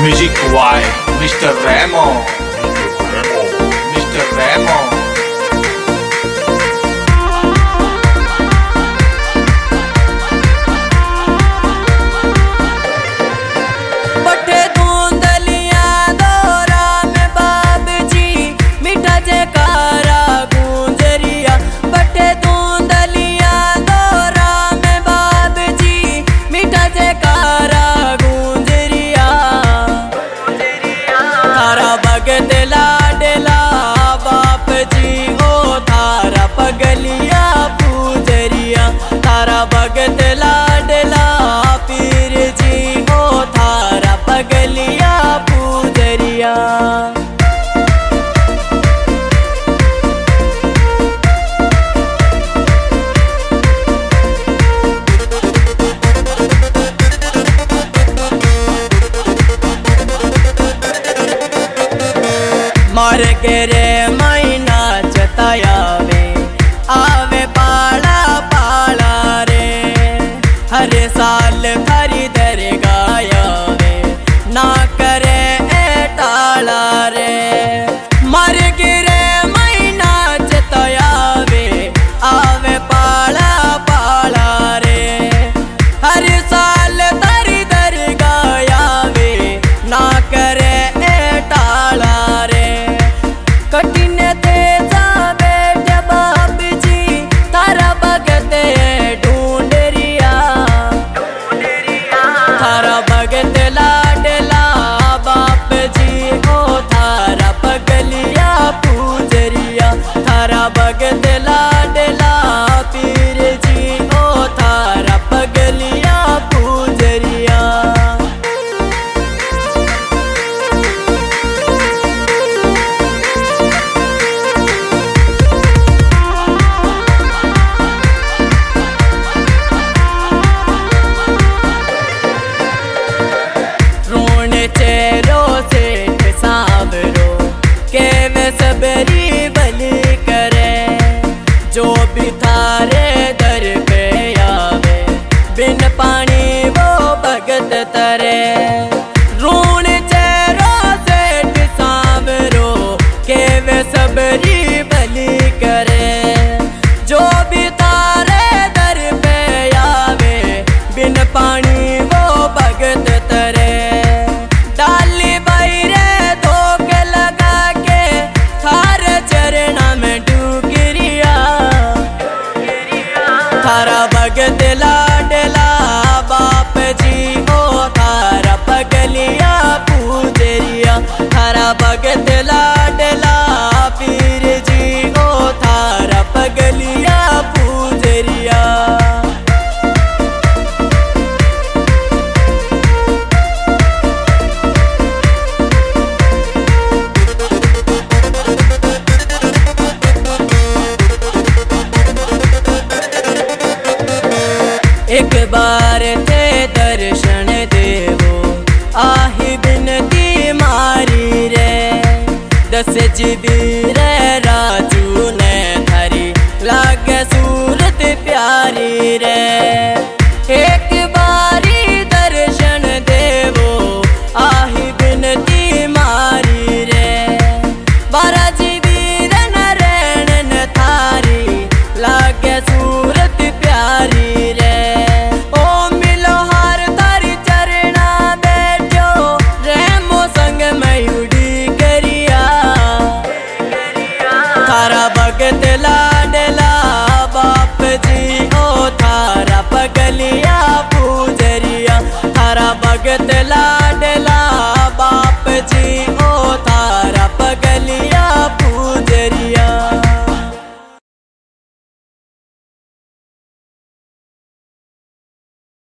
Music by Mr. Remo. Mr. Remo. बटे धुंधलिया दौरा में बाबजी मीठा जयकारा गूंजरिया। बटे धुंधलिया दौरा में बाबजी मीठा जयकारा गूंजरिया। थारा भगत लाडला बाप जी ओ थारा पगलिया पूजरिया। थारा भगत लाडला पीर जी ओ थारा पगलिया पूजरिया। मार के रे मैना चतायावे आवे पाला पाला रे। हर साल खरीदर गायावे ना करे ए टाला रे। मर के रे मैना चतायावे आवे पाला पाला रे। हर साल खरीदर गायावे ना करे ए टाला रे। कठिन तेजा बेटे बाप जी थारा भगत ढूंढरिया। थारा भगत लाडला बाप जी ओ थारा पगलिया पूजरिया। थारा भगत लाडला पीर जी ओ थारा पगलिया पूजरिया। चेरो सेठ सांवरो के वे सबरी बलि करे। जो भी थारे दर पे आवे बिन पानी वो भगत तरे। ऋण चेरो सेठ सांवरो के वे सबरी बलि करे। जो भी थारे दर पे आवे बिन पानी वो भगत तरे। डाली बैरे धोके लगा के थार चरणा में डूगरिया। थारा भगत लाडला बाप जी ओ थारा पगलिया पूजरिया। थारा भगत लाडला पीर जी ओ थारा पगलिया पूजरिया। एक बार थे दर्शन देवो आही बिनती मारी रे। 10 जीबी रे राजू ने थारी लागे सूरत प्यारी रे। एक बारी दर्शन देवो आही बिनती मारी रे। 12 जीबी रन रैन थारी लागे सूरत प्यारी रे। थारा भगत ला